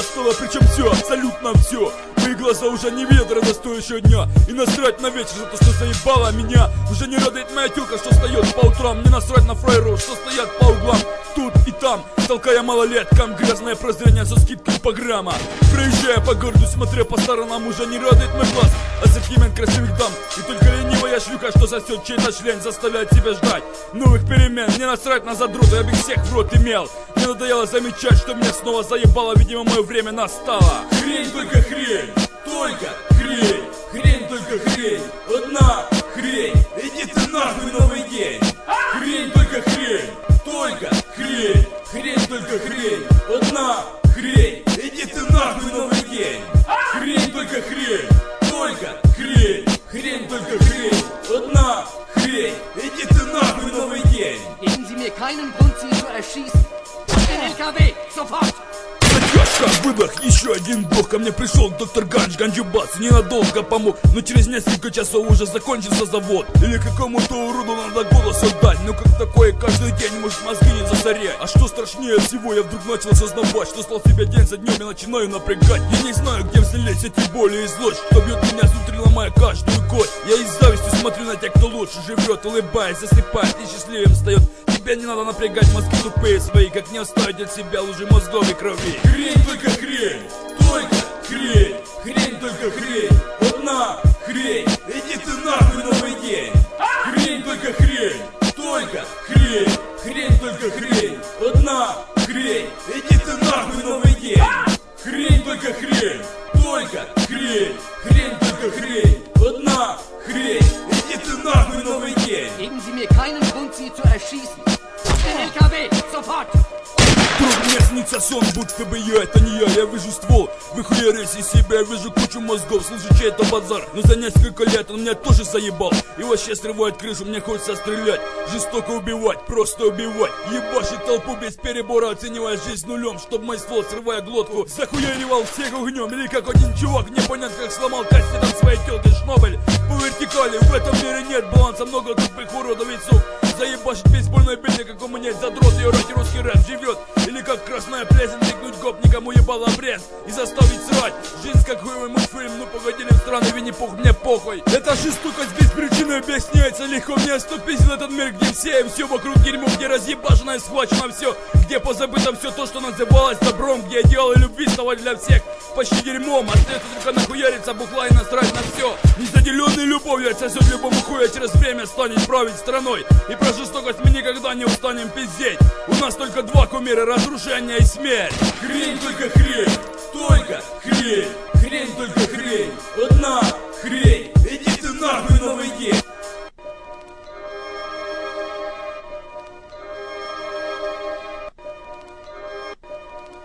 стало, причем все, абсолютно все. Мои глаза уже не видят радостоящего дня. И насрать на вечер за то, что заебало меня. Уже не радует моя тёлка, что встает по утрам. Мне насрать на фрейров, что стоят по углам. Тут и там, толкая малолеткам грязное прозрение со скидкой по грамма. Проезжая по городу, смотря по сторонам, уже не радует мой глаз ассортимент красивых дам. И только ленивая шлюха, что сосет чей-то член, заставляет себя ждать новых перемен. Мне насрать на задроты, я бы всех в рот имел. Мне надоело замечать, что меня снова заебало. Видимо, мое время настало. Хрень, только хрень, только хрень. Хрень, только хрень, одна хрень. Иди ты нахуй, новый день. Хрень, только хрень, только хрень. Хрень, только хрень, одна хрень. Иди ты нахуй, новый день. Хрень, только хрень, только хрень. Хрень, только хрень, одна хрень. Иди ты нахуй, новый день. Geben Sie mir keinen Grund, Sie zu erschießen. Den LKW, sofort! Затяжка, выдох, еще один бог. Ко мне пришел доктор Ганч, Ганджубас, ненадолго помог. Но через несколько часов уже закончился завод. Или какому-то уроду надо голос отдать. Но как такое каждый день может мозги не засорять. А что страшнее всего, я вдруг начал осознавать, что стал себя день за днем и начинаю напрягать. Я не знаю, где вселились эти боли и злость, что бьет меня изнутри, ломая каждую кость. Я из зависти смотрю на тех, кто лучше живет, улыбаясь, засыпает и счастливым встает. Тебе не надо напрягать мозги тупые свои, как не оставить от себя лужи мозгов и крови. Хрень, только хрень, только хрень. Хрень, только хрень, одна хрень. Иди ты нахуй, новый день. Хрень, только хрень, только хрень. Хрень, только хрень, одна хрень. Иди ты нахуй, новый день. Хрень, только хрень, только хрень. Хрень, только хрень, одна хрень. Иди ты нахуй, новый день. Geben Sie mir keinen Grund, Sie zu erschießen. Den LKW, sofort! Вдруг мне снится сон, будто бы я, это не я вижу ствол, выхуярюсь из себя, я вижу кучу мозгов, слышу чей-то базар. Но за несколько лет он меня тоже заебал. И вообще срывает крышу, мне хочется стрелять, жестоко убивать, просто убивать. Ебашить толпу без перебора, оценивая жизнь нулем, чтоб мой ствол, срывая глотку, захуяривал всех огнем. Или как один чувак, непонятно как сломал кастетом своей тёлки шнобель. По вертикали, в этом мире нет баланса, много тупых уродов и сук. Заебашить бейсбольной битвой, как у меня задрот, и орать русский рэп живет. Или как красная плесень, тыкнуть гопникам уебал обрез и заставить срать. Жизнь как хуевый мультфильм, ну погодили в страны Винни-Пух, мне похуй. Эта жестокость без причины объясняется легко. Мне оступись в этот мир, где все и все вокруг дерьмо, где разъебашено и схвачено все, где позабыто все то, что называлось добром, где идеалы любви стало для всех почти дерьмом. Остается только нахуяриться, бухла и насрать на все. Незаделенный любовью отсосет любому хуя, через время станет править страной. И про жестокость мы никогда не устанем пиздеть. У нас только два кумира, разрушение и смерть. Хрень, только хрень,